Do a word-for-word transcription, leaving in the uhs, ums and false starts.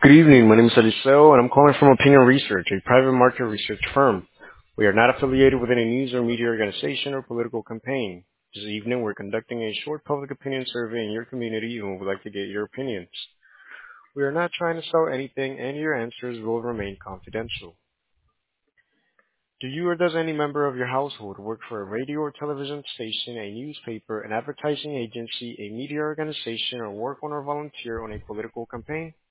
Good evening. My name is Eliseo, and I'm calling from Opinion Research, a private market research firm. We are not affiliated with any news or media organization or political campaign. This evening, we're conducting a short public opinion survey in your community, and we would like to get your opinions. We are not trying to sell anything, and your answers will remain confidential. Do you or does any member of your household work for a radio or television station, a newspaper, an advertising agency, a media organization, or work on or volunteer on a political campaign?